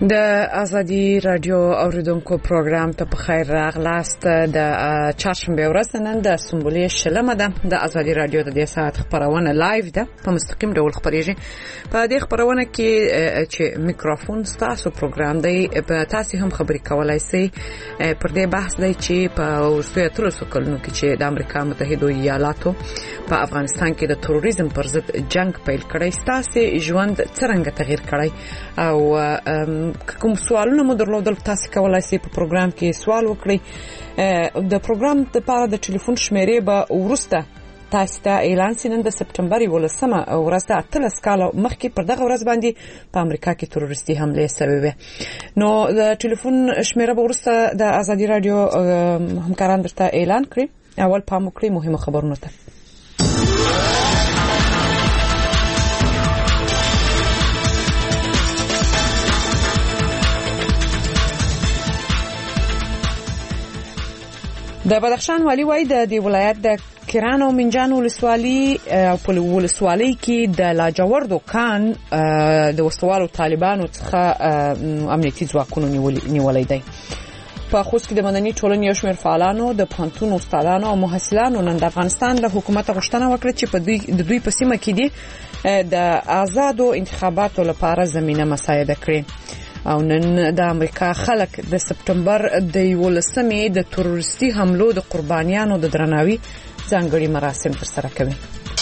د ازادي رادیو اوریدونکو پروګرام ته په خیر راغلاست. د چهارشنبه ورځ نن د سمبولې شلمه ده. د ازادي رادیو د دې ساعت خبرونه لایو ده په مستقیم ډول خبريږي. په دې خبرونه کې چې میکروفون ستاسو پروګرام دی، په تاسو هم خبري کولای شئ. پر دې بحث دی چې په وروستیو اتلسو کلونو کې چې د امریکا متحده ایالاتو په افغانستان کې د تروریزم پر ضد جنگ پیل کړی، ستاسو ژوند څنګه تغییر کړی او کوم سوالونه مو درلودل تاسو کولای شئ په پروګرام کې سوال وکړئ. د پروګرام لپاره د ټلیفون شمیرې به ورسته تاسو ته اعلان سینن د سپټمبر 11 ورځ ته 13 کال مخکې پر دغه ورځ باندې په امریکا کې تروریستي حمله شوې وه. نو د ټلیفون شمیره به ورسته د ازادي رادیو همکاران درته اعلان کړي. اول پام وکړئ مهمه خبرونه ته. د بدخشان والی وای د دې ولایت د کران او منجان ولسوالي او په ولسوالۍ کې د لاجوردو کان د وسوالو طالبانو څخه امنیتي ځواکونو نیولې دي. په خوست کې د مدني ټولنې یو شمېر فعالانو د پوهنتون استادانو او محصلانو نن د افغانستان له حکومت غوښتنه وکړه چې په دوی په سیمه کې دي د آزادو انتخاباتو لپاره زمينه مساعده کړي. او نن د امریکا خلک د سپټمبر د 11 د تروریستي حملو د قربانیانو د درناوي ځانګړي مراسم ترسره کوي.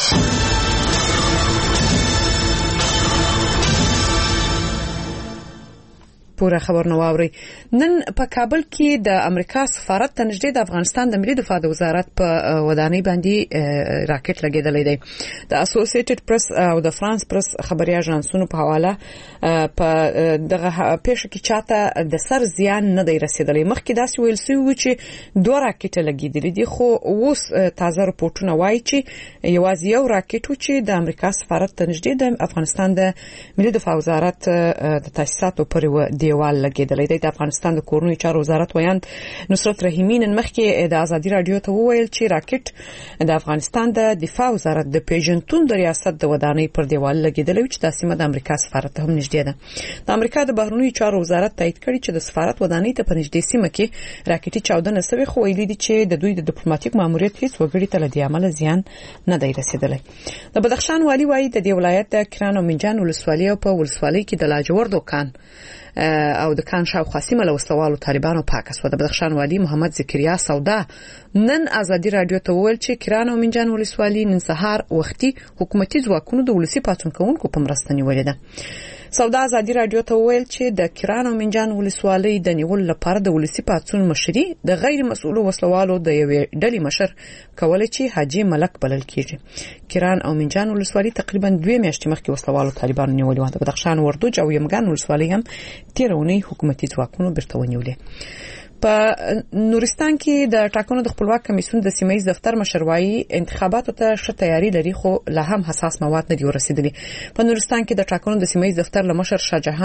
پوره خبر نو واوري. نن په کابل کې د امریکا سفارت ته نږدې د افغانستان د ملي دفاع د وزارت په ودانۍ باندې راکټ لګیدلی دی. د اسوسییټډ پریس او د فرانس پریس خبري اژانسونو په حواله په دغه پیښه کې چاته د سر زیان نه دی رسیدلی. مخکې داسې ویل شوی چې دوه راکټ لګیدلي دي، خو اوس تازه راپورټونه وایي چې یوازې یو راکټ و چې د امریکا سفارت ته نږدې د افغانستان د ملي دفاع وزارت د تاسیساتو پر دیوال لګیدلی دی. د افغانستان د کورنیو چارو وزارت ویاند نصرت رحیمی نن مخکې د ازادي رادیو ته وویل چې راکټ د افغانستان د دفاع وزارت د پیژنتون د ریاست د ودانۍ پر دیوال لګیدلی چې د سیمه د امریکا سفارت هم نږدې ده. د امریکا د بهرنیو چارو وزارت تایید کړی چې د سفارت ودانۍ ته په نږدې سیمه کې راکټي چاودنه شوې، خو ویلي دي چې د دوی د ډیپلوماټیک ماموریت هیڅ وګړي ته له دې عمله زیان نه دی رسیدلی. د بدخشان والی وایي د دې ولایت د کران او منجان ولسوالۍ او په ولسوالۍ کې د لاجوردو کان او د کان شاوخوا سیمه له وسوالو طالبانو پاکه شوه. د بدخشان والی محمد ذکریا سودا نن ازادي رادیو ته وویل چې کران او منجان ولسوالۍ نن سهار وختي حکومتي ځواکونو د ولسی پاتون کوونکو په مرسته نیولې ده. سودا ازادي رادیو ته وویل چې د کران او منجان ولسوالۍ د نیول لپاره د ولسی پاتون مشري د غیر مسؤلو وسلوالو د یوې ډلې مشر کولای چې حاجی ملک بلل کیږي. کران او منجان ولسوالۍ تقریبا 2 میاشتې مخکې وسلوالو طالبانو نیولې و. د بدخشان وردوج او یمګان ولسوالۍ هم تیرونی حکومتي ځواکونو بیرته ونیولې. په نورستان کې د ټاکنو د خپلواک کمیسیون د سیمایي دفتر مشروعي انتخاباتو ته ښه تیاری لري، خو لا هم حساس مواد نه دي ورسېدلي. په نورستان کې د ټاکنو د سیمایي دفتر مشر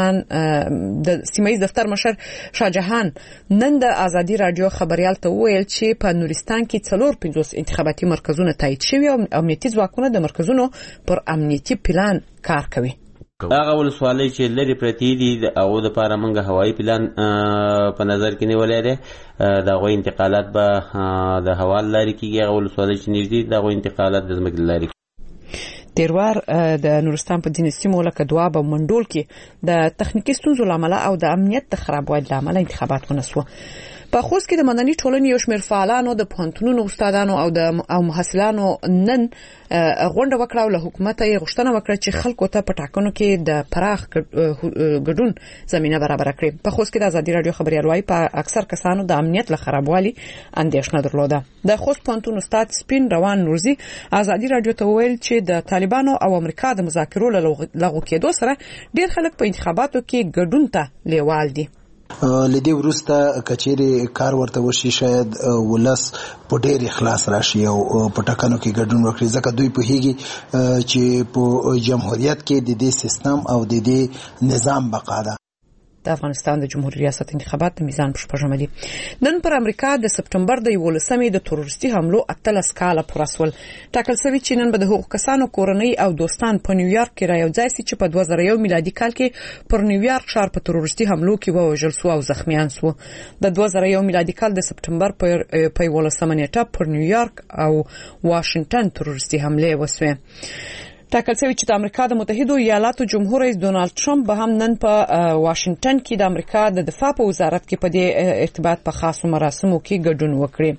شاهجهان نن د ازادي رادیو خبريال ته وویل چې په نورستان کې 450 انتخاباتي مرکزونه تایید شوي او امنیتي ځواکونه د مرکزونو پر امنیتي پلان کار کوي. هغه ولسوالۍ چې لري پرتی دي او د لپاره موږ هوایي پلان په نظر کې نیولې ده. دا غوي انتقالات به د هوا لارې کېږي. هغه ولسوالۍ چې نږدې دا غوي انتقالات د ځمکې لارې. تیروار د نورستان په ځینې سیمو لکه دواب او منډول کې د تخنیکي ستونزو لامل او د امنیت د خرابوالي لامل انتخابات ونسوه. په خوست کې د مدني ټولنې یو شمېر فعالانو د پوهنتونونو استادانو او محصلانو نن غونډه وکړه او له حکومت یې غوښتنه وکړه چې خلکو ته په ټاکنو کې د پراخ ګډون زمينه برابر کړي. په خوست کې د ازادي رادیو خبريال وايي په اکثر کسانو د امنیت له خرابوالي اندېښنه درلوده. د خوست پوهنتون استاد سپین روان نورزي ازادي رادیو ته ویل چې د طالبانو او امریکا د مذاکرو لغوه کېدو سره ډېر خلک په انتخاباتو کې ګډون ته لیوال دي. لدی ورسته کچېری کار ورته وشي، شاید ولس په ډېر اخلاص راشي او په ټاکنو کې ګډون وکړي، ځکه دوی په هیږي چې په جمهوریت کې د دې سیستم او د دې نظام بقا ده. د افغانستان د جمهوریت ریاست انتخابات د میزان په شپږمه دي. نن پر امریکا د سپټمبر د 11مې د تروریستي حملو 18 کاله پوره شول. ټاکل شوی چې نن به د حقوقو کسانو کورنۍ او دوستان په نیویارک کې را یو ځای شي چې په 2001 میلادي کال کې پر نیویارک ښار په تروریستي حملو کې ووژل شو او زخمیان شو. د 2001 میلادي کال د سپټمبر په 11مه نیټه پر نیویارک او واشنگټن تروریستي حمله وشوه. ټاکل شوی چې د امریکا د متحده ایالاتو جمهور رئیس ډونالد ټرمپ به هم نن په واشنگټن کې د امریکا د دفاع په وزارت کې په دې ارتباط په خاصو مراسمو کې ګډون وکړي.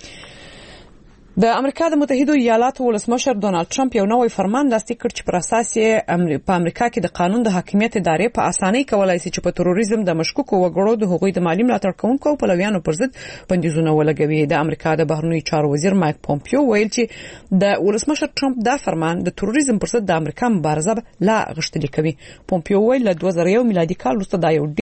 د امریکا د متحده ایالاتو ولسمشر ډونالد ټرمپ یو نوی فرمان لاسلیک کړ چې پر اساس یې په امریکا کې د قانون د حاکمیت ادارې په اسانۍ کولای شي چې په تروریزم د مشکوکو وګړو د حقوقي د مالی ملاتړ کوونکو او پلویانو پر ضد بندیزونه ولګوي. د امریکا د بهرنیو چارو وزیر مایک پومپیو ویل چې د ولسمشر ټرمپ دا فرمان د تروریزم پر ضد د امریکا مبارزه لا غښتلې کوي. پومپیو ویل له 2001 میلادي کال وروسته دا یو